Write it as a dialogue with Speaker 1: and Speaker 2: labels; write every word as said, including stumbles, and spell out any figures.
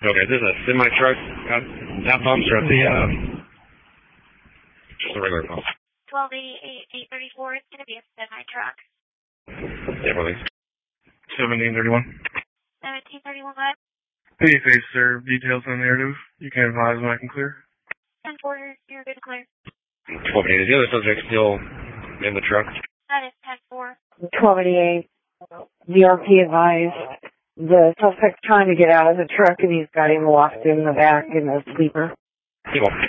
Speaker 1: Okay, this is a semi truck. Uh, that pumps are at the uh, just a regular pump.
Speaker 2: twelve eighty-eight, eight thirty-four. It's going to be a semi truck.
Speaker 1: Yeah, release. seventeen thirty-one.
Speaker 2: seventeen thirty-one, what?
Speaker 3: Any face serve details on the narrative. You can advise when I can clear.
Speaker 2: ten four, you're good to clear.
Speaker 1: twelve eighty. Is the other subject still in the truck?
Speaker 2: That is ten four.
Speaker 4: twelve eighty-eight. D R P advised. The suspect's trying to get out of the truck and he's got him locked in the back in the sleeper.
Speaker 1: People.